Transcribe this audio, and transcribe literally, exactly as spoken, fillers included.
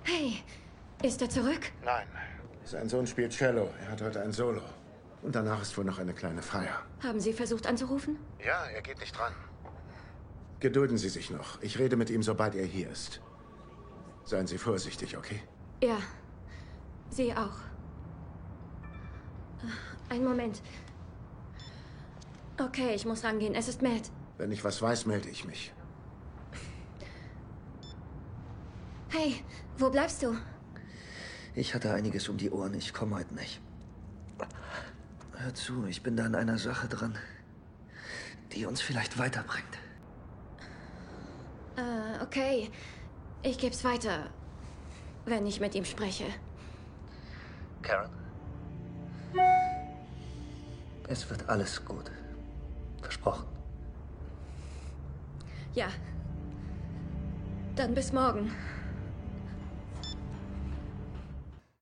Hey, ist er zurück? Nein. Sein Sohn spielt Cello. Er hat heute ein Solo. Und danach ist wohl noch eine kleine Feier. Haben Sie versucht anzurufen? Ja, er geht nicht dran. Gedulden Sie sich noch. Ich rede mit ihm, sobald er hier ist. Seien Sie vorsichtig, okay? Ja, Sie auch. Einen Moment. Okay, ich muss rangehen. Es ist Matt. Wenn ich was weiß, melde ich mich. Hey, wo bleibst du? Ich hatte einiges um die Ohren. Ich komme heute nicht. Hör zu, ich bin da an einer Sache dran, die uns vielleicht weiterbringt. Äh, okay. Ich geb's weiter, wenn ich mit ihm spreche. Karen? Es wird alles gut. Versprochen. Ja. Dann bis morgen.